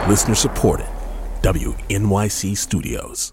Listener supported. WNYC Studios.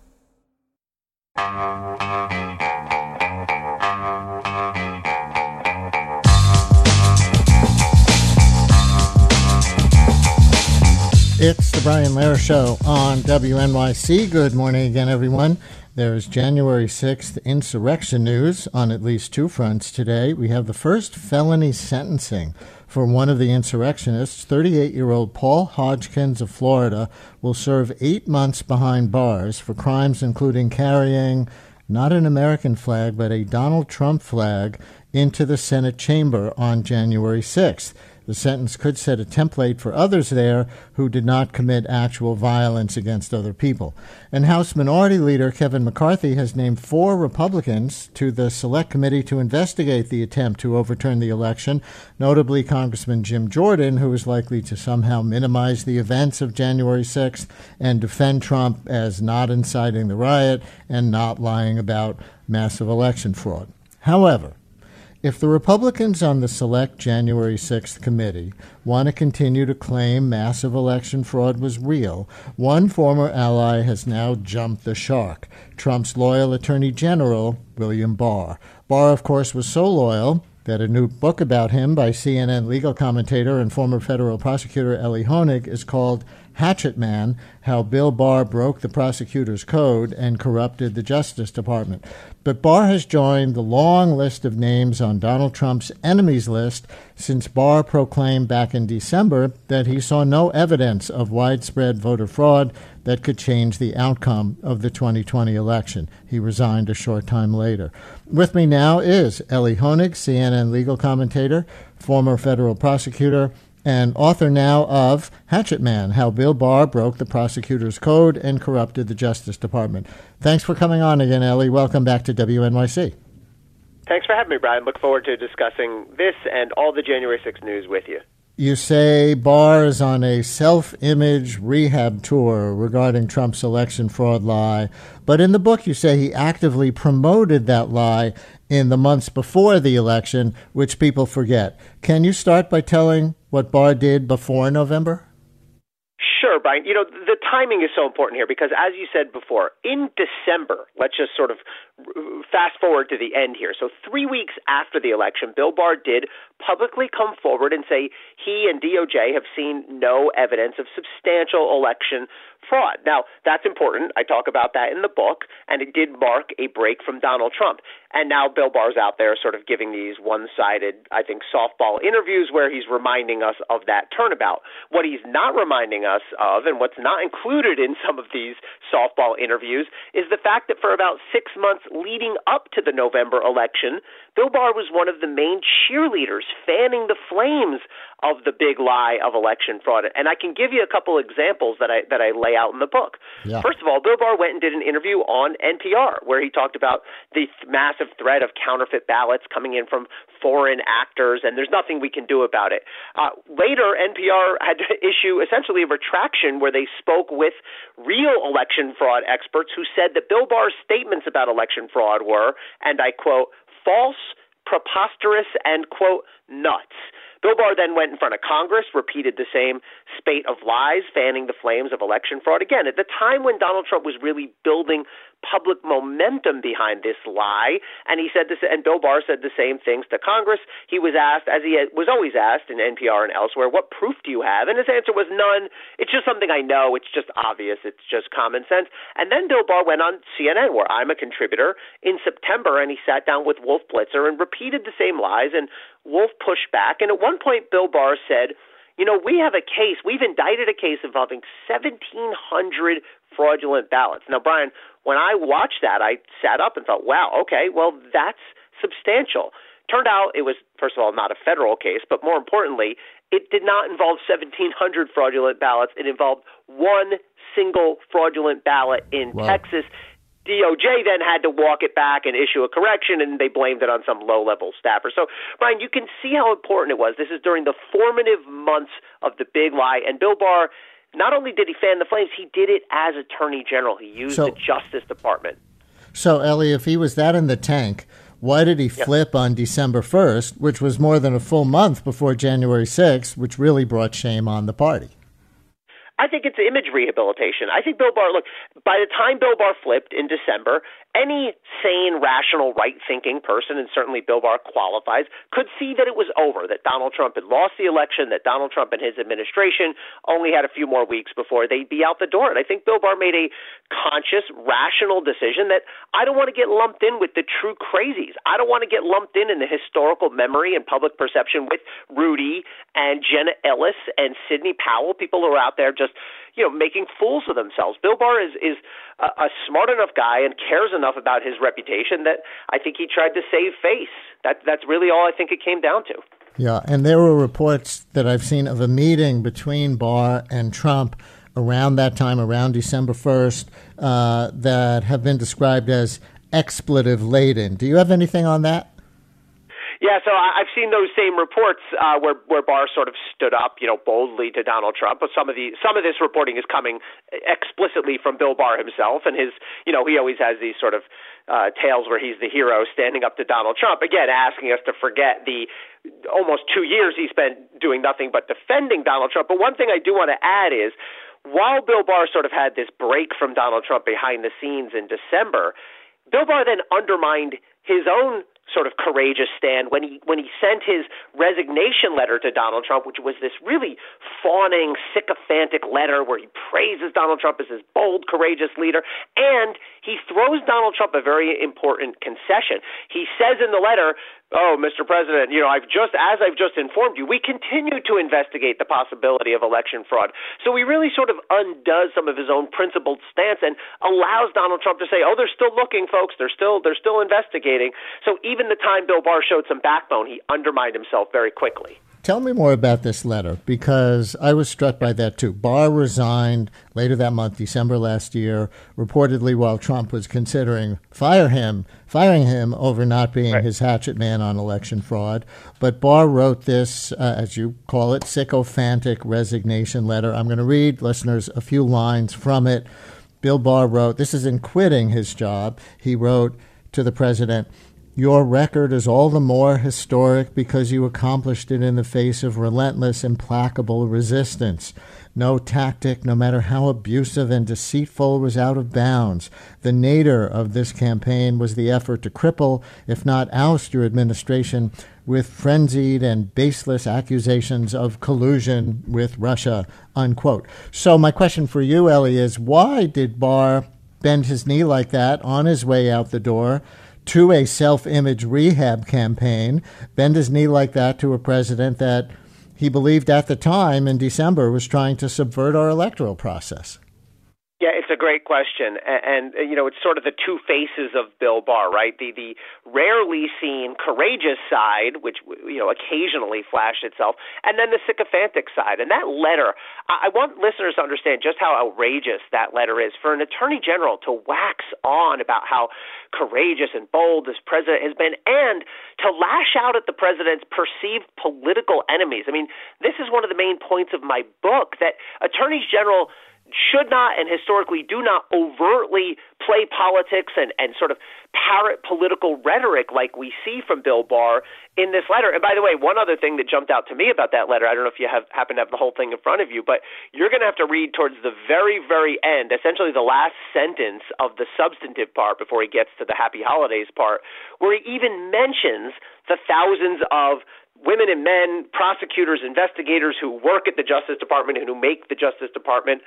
It's the Brian Lehrer Show on WNYC. Good morning again, everyone. There's January 6th insurrection news on at least two fronts today. We have the first felony sentencing for one of the insurrectionists. 38-year-old Paul Hodgkins of Florida will serve 8 months behind bars for crimes including carrying not an American flag, but a Donald Trump flag into the Senate chamber on January 6th. The sentence could set a template for others there who did not commit actual violence against other people. And House Minority Leader Kevin McCarthy has named 4 Republicans to the Select Committee to investigate the attempt to overturn the election, notably Congressman Jim Jordan, who is likely to somehow minimize the events of January 6th and defend Trump as not inciting the riot and not lying about massive election fraud. However, if the Republicans on the Select January 6th committee want to continue to claim massive election fraud was real, one former ally has now jumped the shark, Trump's loyal Attorney General, William Barr. Barr, of course, was so loyal that a new book about him by CNN legal commentator and former federal prosecutor Elie Honig is called Hatchet Man, How Bill Barr Broke the Prosecutor's Code and Corrupted the Justice Department. But Barr has joined the long list of names on Donald Trump's enemies list since Barr proclaimed back in December that he saw no evidence of widespread voter fraud that could change the outcome of the 2020 election. He resigned a short time later. With me now is Elie Honig, CNN legal commentator, former federal prosecutor, and author now of Hatchet Man, How Bill Barr Broke the Prosecutor's Code and Corrupted the Justice Department. Thanks for coming on again, Elie. Welcome back to WNYC. Thanks for having me, Brian. Look forward to discussing this and all the January 6th news with you. You say Barr is on a self-image rehab tour regarding Trump's election fraud lie, but in the book you say he actively promoted that lie in the months before the election, which people forget. Can you start by telling what Barr did before November? Sure, Brian. You know, the timing is so important here because, as you said before, in December, let's just sort of fast forward to the end here. So 3 weeks after the election, Bill Barr did publicly come forward and say he and DOJ have seen no evidence of substantial election fraud. Now, that's important. I talk about that in the book, and it did mark a break from Donald Trump. And now Bill Barr's out there sort of giving these one-sided, I think, softball interviews where he's reminding us of that turnabout. What he's not reminding us of, and what's not included in some of these softball interviews, is the fact that for about 6 months leading up to the November election, Bill Barr was one of the main cheerleaders fanning the flames of the big lie of election fraud. And I can give you a couple examples that I lay out in the book. Yeah. First of all, Bill Barr went and did an interview on NPR where he talked about the massive threat of counterfeit ballots coming in from foreign actors, and there's nothing we can do about it. Later, NPR had to issue essentially a retraction where they spoke with real election fraud experts who said that Bill Barr's statements about election fraud were, and I quote, false, preposterous, and, quote, nuts. Bill Barr then went in front of Congress, repeated the same spate of lies, fanning the flames of election fraud. Again, at the time when Donald Trump was really building public momentum behind this lie, and he said this, and Bill Barr said the same things to Congress. He was asked, as he was always asked in NPR and elsewhere, what proof do you have? And his answer was none. It's just something I know. It's just obvious. It's just common sense. And then Bill Barr went on CNN, where I'm a contributor, in September, and he sat down with Wolf Blitzer and repeated the same lies, and Wolf pushed back. And at one point, Bill Barr said, you know, we've indicted a case involving 1,700 fraudulent ballots. Now, Brian, when I watched that, I sat up and thought, wow, okay, well, that's substantial. Turned out it was, first of all, not a federal case, but more importantly, it did not involve 1,700 fraudulent ballots. It involved one single fraudulent ballot in Texas. DOJ then had to walk it back and issue a correction, and they blamed it on some low-level staffer. So, Brian, you can see how important it was. This is during the formative months of the big lie, and Bill Barr, not only did he fan the flames, he did it as Attorney General. He used the Justice Department. So, Elie, if he was that in the tank, why did he flip on December 1st, which was more than a full month before January 6th, which really brought shame on the party? I think it's image rehabilitation. I think Bill Barr, look, by the time Bill Barr flipped in December, any sane, rational, right-thinking person, and certainly Bill Barr qualifies, could see that it was over, that Donald Trump had lost the election, that Donald Trump and his administration only had a few more weeks before they'd be out the door. And I think Bill Barr made a conscious, rational decision that I don't want to get lumped in with the true crazies. I don't want to get lumped in the historical memory and public perception with Rudy and Jenna Ellis and Sidney Powell, people who are out there just making fools of themselves. Bill Barr is a smart enough guy and cares enough about his reputation that I think he tried to save face. That's really all I think it came down to. Yeah, and there were reports that I've seen of a meeting between Barr and Trump around that time, around December 1st, that have been described as expletive-laden. Do you have anything on that? Yeah, so I've seen those same reports where Barr sort of stood up, boldly to Donald Trump. But some of this reporting is coming explicitly from Bill Barr himself, and his, he always has these sort of tales where he's the hero standing up to Donald Trump, again asking us to forget the almost 2 years he spent doing nothing but defending Donald Trump. But one thing I do want to add is, while Bill Barr sort of had this break from Donald Trump behind the scenes in December, Bill Barr then undermined his own sort of courageous stand when he sent his resignation letter to Donald Trump, which was this really fawning, sycophantic letter where he praises Donald Trump as this bold, courageous leader, and he throws Donald Trump a very important concession. He says in the letter, "Oh, Mr. President, I've just informed you, we continue to investigate the possibility of election fraud." So he really sort of undoes some of his own principled stance and allows Donald Trump to say, "Oh, they're still looking, folks. They're still investigating." So even the time Bill Barr showed some backbone, he undermined himself very quickly. Tell me more about this letter, because I was struck by that too. Barr resigned later that month, December last year, reportedly while Trump was considering firing him over not being his hatchet man on election fraud. But Barr wrote this, as you call it, sycophantic resignation letter. I'm going to read, listeners, a few lines from it. Bill Barr wrote, this is in quitting his job, he wrote to the president, "Your record is all the more historic because you accomplished it in the face of relentless, implacable resistance. No tactic, no matter how abusive and deceitful, was out of bounds. The nadir of this campaign was the effort to cripple, if not oust, your administration with frenzied and baseless accusations of collusion with Russia," unquote. So my question for you, Ellie, is why did Barr bend his knee like that on his way out the door to a self-image rehab campaign, bend his knee like that to a president that he believed at the time in December was trying to subvert our electoral process? Yeah, it's a great question, and it's sort of the two faces of Bill Barr, right? The rarely seen courageous side, which occasionally flashed itself, and then the sycophantic side. And that letter, I want listeners to understand just how outrageous that letter is. For an attorney general to wax on about how courageous and bold this president has been, and to lash out at the president's perceived political enemies. I mean, this is one of the main points of my book, that attorneys general should not and historically do not overtly play politics and sort of parrot political rhetoric like we see from Bill Barr in this letter. And by the way, one other thing that jumped out to me about that letter, I don't know if you happen to have the whole thing in front of you, but you're going to have to read towards the very, very end, essentially the last sentence of the substantive part before he gets to the happy holidays part, where he even mentions the thousands of women and men, prosecutors, investigators who work at the Justice Department and who make the Justice Department,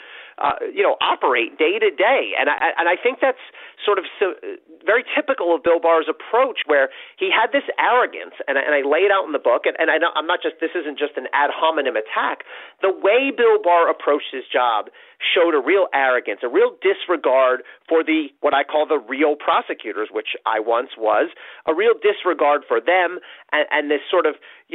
operate day to day. And I think that's sort of very typical of Bill Barr's approach, where he had this arrogance, and I lay it out in the book. And this isn't just an ad hominem attack. The way Bill Barr approached his job showed a real arrogance, a real disregard for what I call the real prosecutors, which I once was, a real disregard for them, and this sort of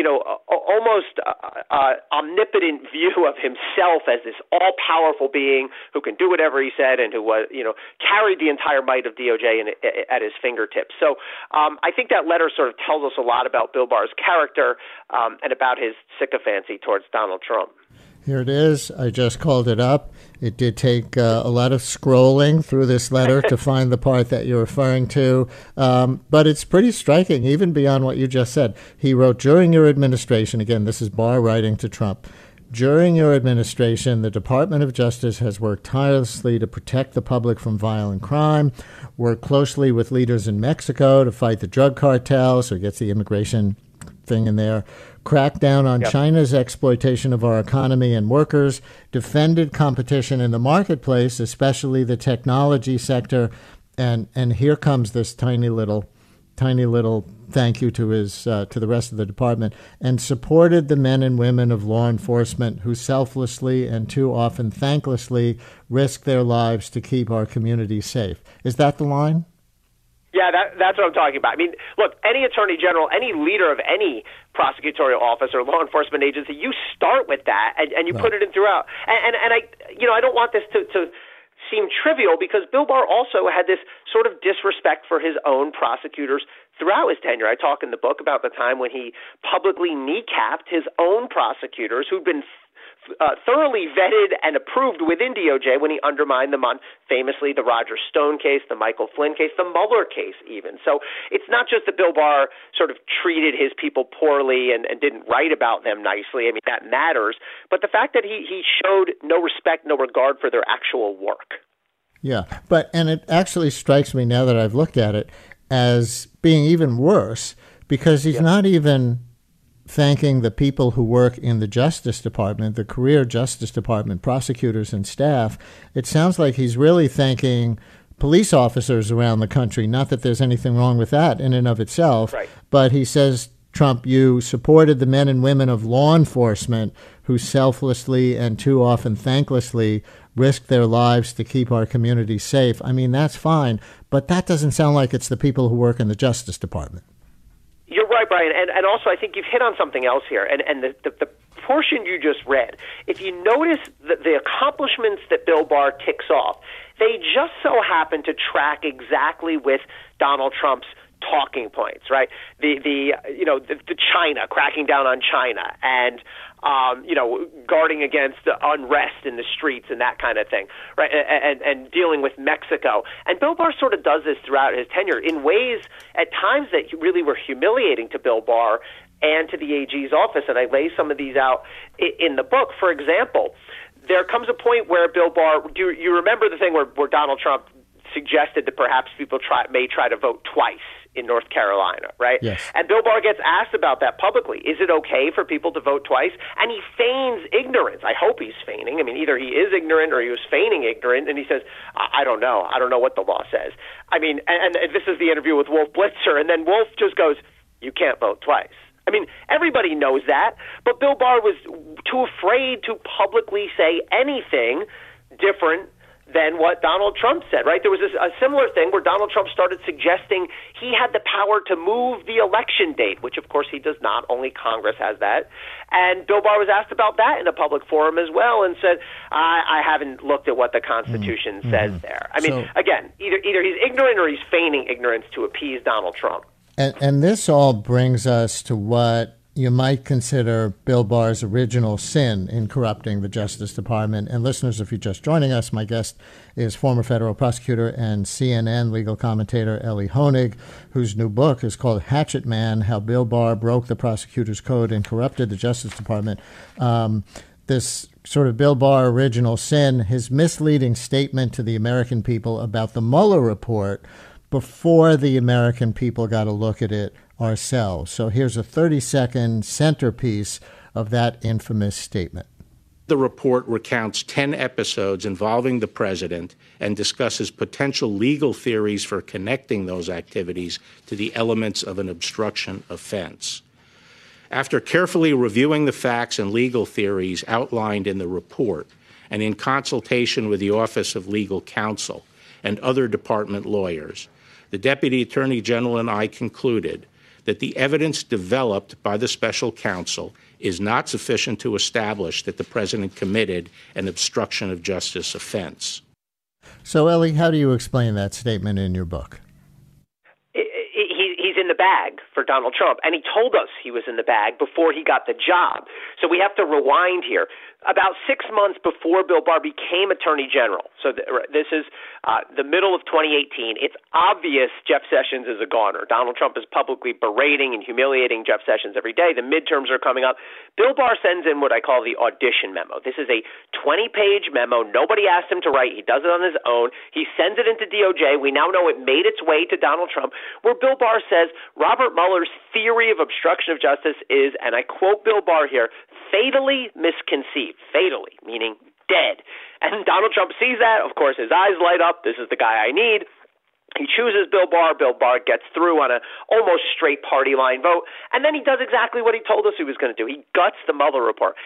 almost omnipotent view of himself as this all-powerful being who can do whatever he said and who was, carried the entire might of DOJ at his fingertips. So I think that letter sort of tells us a lot about Bill Barr's character and about his sycophancy towards Donald Trump. Here it is. I just called it up. It did take a lot of scrolling through this letter to find the part that you're referring to. But it's pretty striking, even beyond what you just said. He wrote, "During your administration," again, this is Barr writing to Trump, During your administration, the Department of Justice has worked tirelessly to protect the public from violent crime, worked closely with leaders in Mexico to fight the drug cartels, so it gets the immigration thing in there, cracked down on China's exploitation of our economy and workers, defended competition in the marketplace, especially the technology sector, and here comes this tiny little thank you to the rest of the department, and supported the men and women of law enforcement who selflessly and too often thanklessly risk their lives to keep our community safe. Is that the line? Yeah, that's what I'm talking about. I mean, look, any attorney general, any leader of any prosecutorial office or law enforcement agency, you start with that and you put it in throughout. And I don't want this to seem trivial, because Bill Barr also had this sort of disrespect for his own prosecutors throughout his tenure. I talk in the book about the time when he publicly kneecapped his own prosecutors who'd been thoroughly vetted and approved within DOJ when he undermined them on, famously, the Roger Stone case, the Michael Flynn case, the Mueller case even. So it's not just that Bill Barr sort of treated his people poorly and didn't write about them nicely. I mean, that matters. But the fact that he showed no respect, no regard for their actual work. Yeah, and it actually strikes me now that I've looked at it as being even worse, because he's not even thanking the people who work in the Justice Department, the career Justice Department, prosecutors and staff. It sounds like he's really thanking police officers around the country. Not that there's anything wrong with that in and of itself, right. But he says, Trump, you supported the men and women of law enforcement who selflessly and too often thanklessly risk their lives to keep our community safe. I mean, that's fine, but that doesn't sound like it's the people who work in the Justice Department. You're right, Brian, and also I think you've hit on something else here, and the portion you just read, if you notice the accomplishments that Bill Barr ticks off, they just so happen to track exactly with Donald Trump's talking points, right? The China, cracking down on China, and guarding against unrest in the streets and that kind of thing, right? And dealing with Mexico. And Bill Barr sort of does this throughout his tenure in ways at times that really were humiliating to Bill Barr and to the AG's office. And I lay some of these out in the book. For example, there comes a point where Bill Barr, do you remember the thing where Donald Trump suggested that perhaps people may try to vote twice in North Carolina, right? Yes. And Bill Barr gets asked about that publicly. Is it okay for people to vote twice? And he feigns ignorance. I hope he's feigning. I mean, either he is ignorant or he was feigning ignorant, and he says, I don't know. I don't know what the law says. I mean, and this is the interview with Wolf Blitzer, and then Wolf just goes, you can't vote twice. I mean, everybody knows that, but Bill Barr was too afraid to publicly say anything different than what Donald Trump said, right? There was a similar thing where Donald Trump started suggesting he had the power to move the election date, which of course he does not. Only Congress has that. And Bill Barr was asked about that in a public forum as well and said, I haven't looked at what the Constitution says there. I mean, again, either he's ignorant or he's feigning ignorance to appease Donald Trump. And this all brings us to what you might consider Bill Barr's original sin in corrupting the Justice Department. And listeners, if you're just joining us, my guest is former federal prosecutor and CNN legal commentator Elie Honig, whose new book is called Hatchet Man: How Bill Barr Broke the Prosecutor's Code and Corrupted the Justice Department. This sort of Bill Barr original sin, his misleading statement to the American people about the Mueller report before the American people got a look at it ourselves. So here's a 30-second centerpiece of that infamous statement. The report recounts 10 episodes involving the president and discusses potential legal theories for connecting those activities to the elements of an obstruction offense. After carefully reviewing the facts and legal theories outlined in the report, and in consultation with the Office of Legal Counsel and other department lawyers, the Deputy Attorney General and I concluded that the evidence developed by the special counsel is not sufficient to establish that the president committed an obstruction of justice offense. So, Elie, how do you explain that statement in your book? He's in the bag for Donald Trump, and he told us he was in the bag before he got the job. So we have to rewind here. About 6 months before Bill Barr became Attorney General, so this is the middle of 2018, it's obvious Jeff Sessions is a goner. Donald Trump is publicly berating and humiliating Jeff Sessions every day. The midterms are coming up. Bill Barr sends in what I call the audition memo. This is a 20-page memo. Nobody asked him to write. He does it on his own. He sends it into DOJ. We now know it made its way to Donald Trump, where Bill Barr says Robert Mueller's theory of obstruction of justice is, and I quote Bill Barr here, fatally misconceived. Fatally, meaning dead. And Donald Trump sees that. Of course, his eyes light up. This is the guy I need. He chooses Bill Barr. Bill Barr gets through on a almost straight party line vote. And then he does exactly what he told us he was going to do. He guts the Mueller report.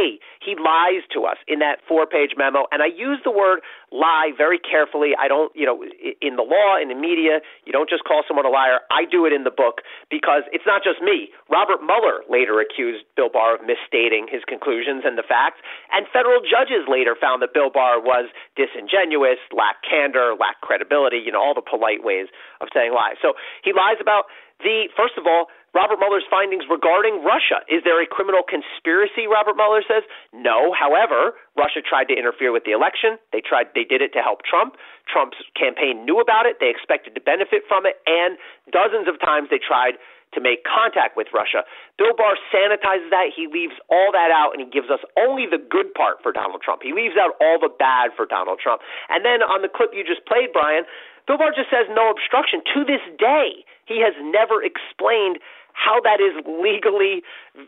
He lies to us in that 4-page memo. And I use the word lie very carefully. I don't, in the law, in the media, you don't just call someone a liar. I do it in the book because it's not just me. Robert Mueller later accused Bill Barr of misstating his conclusions and the facts. And federal judges later found that Bill Barr was disingenuous, lacked candor, lacked credibility, all the polite ways of saying lies. So he lies about first of all, Robert Mueller's findings regarding Russia. Is there a criminal conspiracy, Robert Mueller says? No. However, Russia tried to interfere with the election. They did it to help Trump. Trump's campaign knew about it. They expected to benefit from it. And dozens of times they tried to make contact with Russia. Bill Barr sanitizes that. He leaves all that out, and he gives us only the good part for Donald Trump. He leaves out all the bad for Donald Trump. And then on the clip you just played, Brian, Bill Barr just says no obstruction. To this day, he has never explained how that is legally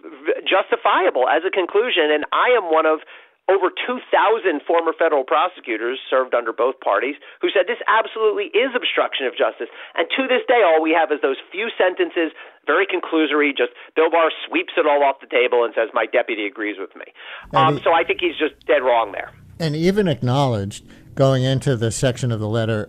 justifiable as a conclusion. And I am one of over 2,000 former federal prosecutors served under both parties who said this absolutely is obstruction of justice. And to this day, all we have is those few sentences, very conclusory, just Bill Barr sweeps it all off the table and says, my deputy agrees with me. So I think he's just dead wrong there. And even acknowledged, going into the section of the letter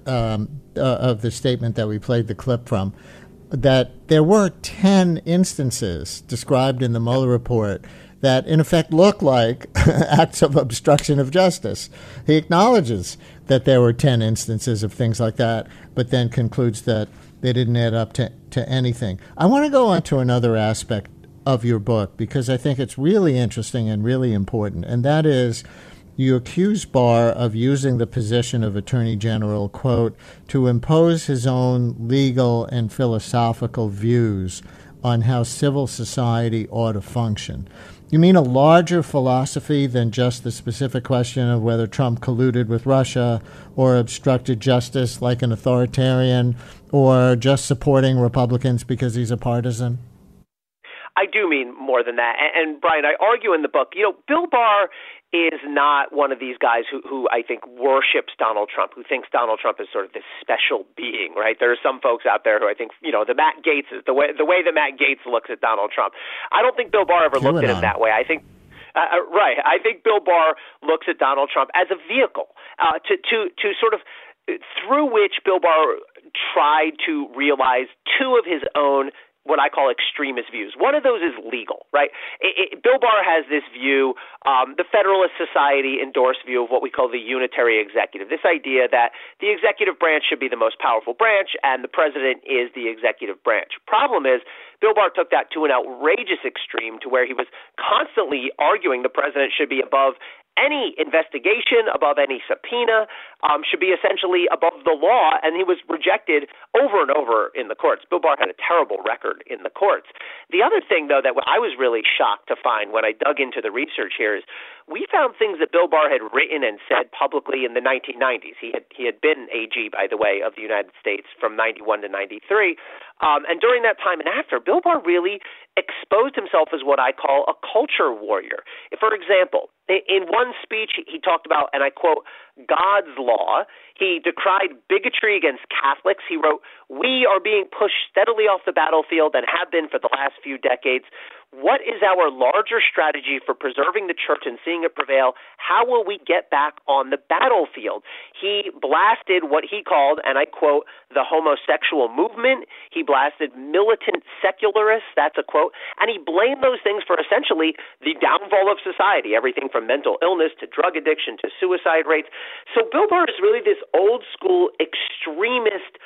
of the statement that we played the clip from, that there were 10 instances described in the Mueller report that in effect look like acts of obstruction of justice. He acknowledges that there were 10 instances of things like that, but then concludes that they didn't add up to anything. I want to go on to another aspect of your book because I think it's really interesting and really important, and that is you accuse Barr of using the position of Attorney General, quote, to impose his own legal and philosophical views on how civil society ought to function. You mean a larger philosophy than just the specific question of whether Trump colluded with Russia or obstructed justice like an authoritarian or just supporting Republicans because he's a partisan? I do mean more than that. And Brian, I argue in the book, Bill Barr is not one of these guys who I think worships Donald Trump, who thinks Donald Trump is sort of this special being, right? There are some folks out there who I think, the Matt Gaetz is the way that Matt Gaetz looks at Donald Trump. I don't think Bill Barr ever looked at him that way. I think right. I think Bill Barr looks at Donald Trump as a vehicle to sort of through which Bill Barr tried to realize two of his own what I call extremist views. One of those is legal, right? Bill Barr has this view, the Federalist Society endorsed view of what we call the unitary executive, this idea that the executive branch should be the most powerful branch and the president is the executive branch. Problem is, Bill Barr took that to an outrageous extreme to where he was constantly arguing the president should be above any investigation, above any subpoena, should be essentially above the law, and he was rejected over and over in the courts. Bill Barr had a terrible record in the courts. The other thing, though, that I was really shocked to find when I dug into the research here is we found things that Bill Barr had written and said publicly in the 1990s. He had been AG, by the way, of the United States from 91 to 93, and during that time and after, Bill Barr really exposed himself as what I call a culture warrior. For example, in one speech, he talked about, and I quote, God's law. He decried bigotry against Catholics. He wrote, "We are being pushed steadily off the battlefield and have been for the last few decades. What is our larger strategy for preserving the church and seeing it prevail? How will we get back on the battlefield?" He blasted what he called, and I quote, the homosexual movement. He blasted militant secularists, that's a quote, and he blamed those things for essentially the downfall of society, everything from mental illness to drug addiction to suicide rates. So Bill Barr is really this old school extremist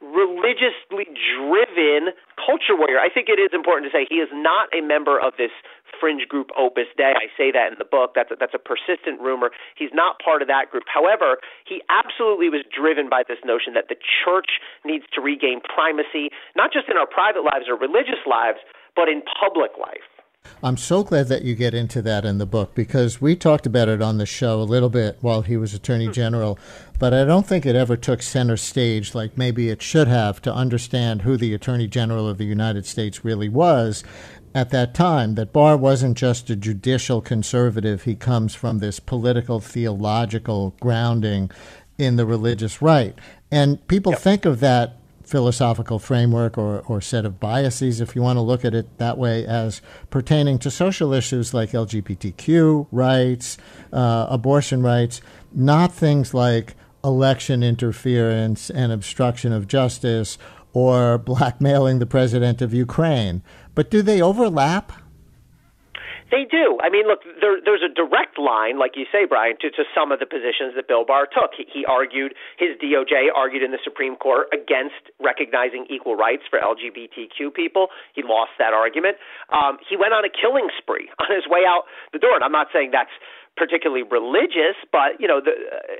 religiously driven culture warrior. I think it is important to say he is not a member of this fringe group Opus Dei. I say that in the book. That's a persistent rumor. He's not part of that group. However, he absolutely was driven by this notion that the church needs to regain primacy, not just in our private lives or religious lives, but in public life. I'm so glad that you get into that in the book, because we talked about it on the show a little bit while he was Attorney General, but I don't think it ever took center stage like maybe it should have to understand who the Attorney General of the United States really was at that time, that Barr wasn't just a judicial conservative. He comes from this political, theological grounding in the religious right. And people think of that philosophical framework or set of biases, if you want to look at it that way, as pertaining to social issues like LGBTQ rights, abortion rights, not things like election interference and obstruction of justice or blackmailing the president of Ukraine. But do they overlap? They do. I mean, look, there's a direct line, like you say, Brian, to some of the positions that Bill Barr took. He argued, his DOJ argued in the Supreme Court against recognizing equal rights for LGBTQ people. He lost that argument. He went on a killing spree on his way out the door. And I'm not saying that's particularly religious, but, you know, the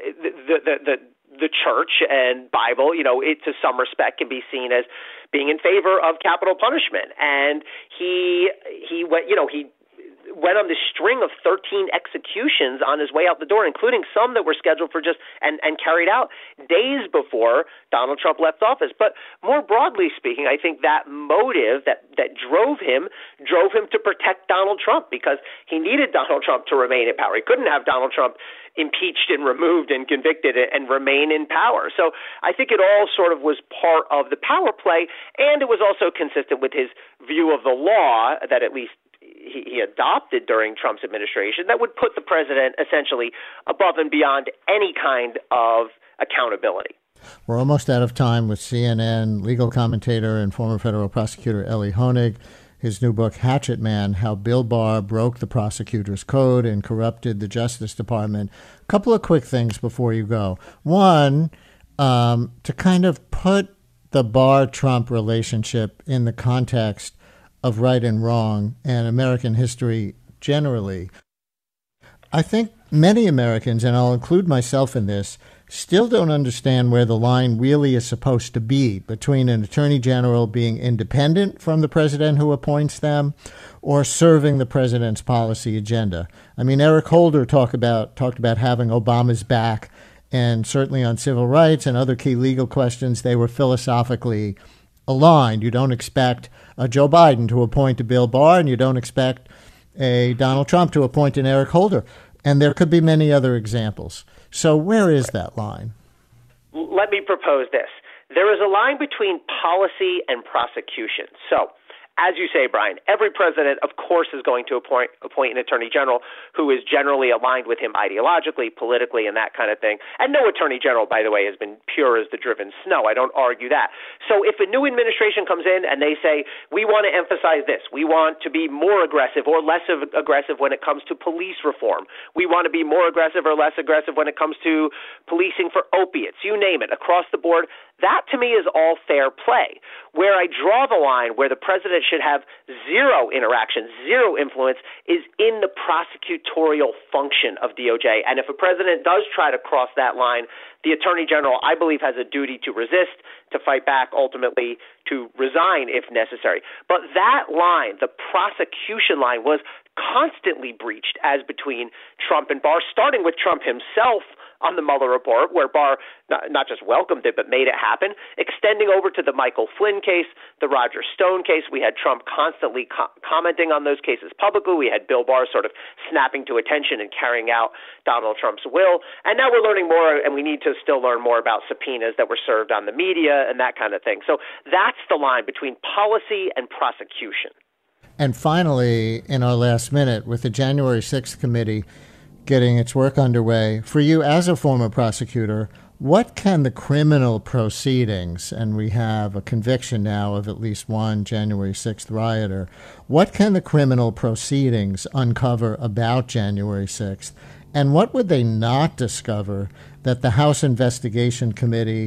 church and Bible, you know, it to some respect can be seen as being in favor of capital punishment. And he went on this string of 13 executions on his way out the door, including some that were scheduled for just and carried out days before Donald Trump left office. But more broadly speaking, I think that motive that drove him to protect Donald Trump, because he needed Donald Trump to remain in power. He couldn't have Donald Trump impeached and removed and convicted and remain in power. So I think it all sort of was part of the power play, and it was also consistent with his view of the law that at least he adopted during Trump's administration that would put the president essentially above and beyond any kind of accountability. We're almost out of time with CNN legal commentator and former federal prosecutor Elie Honig. His new book, Hatchet Man, How Bill Barr Broke the Prosecutor's Code and Corrupted the Justice Department. A couple of quick things before you go. One, to kind of put the Barr-Trump relationship in the context of right and wrong and American history generally. I think many Americans, and I'll include myself in this, still don't understand where the line really is supposed to be between an attorney general being independent from the president who appoints them or serving the president's policy agenda. I mean, Eric Holder talked about having Obama's back, and certainly on civil rights and other key legal questions, they were philosophically aligned. You don't expect a Joe Biden to appoint a Bill Barr, and you don't expect a Donald Trump to appoint an Eric Holder. And there could be many other examples. So where is that line? Let me propose this. There is a line between policy and prosecution. So, as you say, Brian, every president, of course, is going to appoint an attorney general who is generally aligned with him ideologically, politically, and that kind of thing. And no attorney general, by the way, has been pure as the driven snow. I don't argue that. So if a new administration comes in and they say, we want to emphasize this, we want to be more aggressive or less aggressive when it comes to police reform, we want to be more aggressive or less aggressive when it comes to policing for opiates, you name it, across the board, that to me is all fair play. Where I draw the line, where the president should have zero interaction, zero influence, is in the prosecutorial function of DOJ. And if a president does try to cross that line, the attorney general, I believe, has a duty to resist, to fight back, ultimately to resign if necessary. But that line, the prosecution line, was constantly breached as between Trump and Barr, starting with Trump himself on the Mueller report, where Barr not just welcomed it, but made it happen, extending over to the Michael Flynn case, the Roger Stone case. We had Trump constantly commenting on those cases publicly. We had Bill Barr sort of snapping to attention and carrying out Donald Trump's will. And now we're learning more, and we need to still learn more about subpoenas that were served on the media and that kind of thing. So that's the line between policy and prosecution. And finally, in our last minute, with the January 6th committee getting its work underway, for you as a former prosecutor, what can the criminal proceedings, and we have a conviction now of at least one January 6th rioter, what can the criminal proceedings uncover about January 6th? And what would they not discover that the House Investigation Committee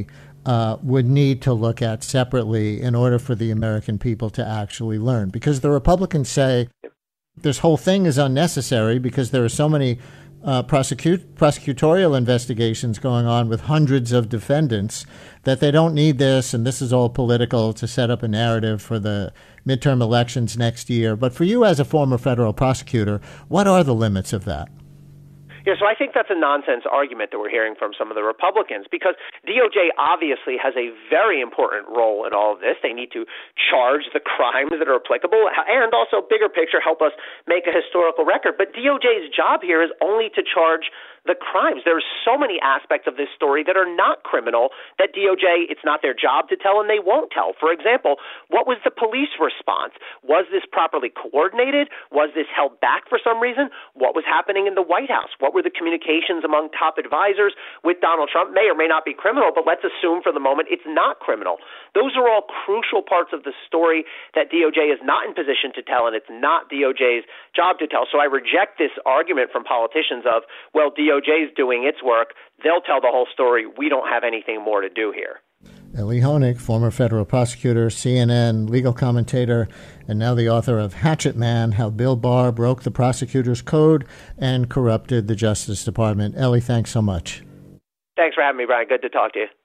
would need to look at separately in order for the American people to actually learn. Because the Republicans say this whole thing is unnecessary because there are so many prosecutorial investigations going on with hundreds of defendants that they don't need this, and this is all political to set up a narrative for the midterm elections next year. But for you as a former federal prosecutor, what are the limits of that? Yeah, so I think that's a nonsense argument that we're hearing from some of the Republicans, because DOJ obviously has a very important role in all of this. They need to charge the crimes that are applicable and also, bigger picture, help us make a historical record. But DOJ's job here is only to charge the crimes. There's so many aspects of this story that are not criminal that DOJ, it's not their job to tell and they won't tell. For example, what was the police response? Was this properly coordinated? Was this held back for some reason? What was happening in the White House? What were the communications among top advisors with Donald Trump? May or may not be criminal, but let's assume for the moment it's not criminal. Those are all crucial parts of the story that DOJ is not in position to tell, and it's not DOJ's job to tell. So I reject this argument from politicians of, well, DOJ is doing its work. They'll tell the whole story. We don't have anything more to do here. Elie Honig, former federal prosecutor, CNN legal commentator, and now the author of Hatchet Man, How Bill Barr Broke the Prosecutor's Code and Corrupted the Justice Department. Elie, thanks so much. Thanks for having me, Brian. Good to talk to you.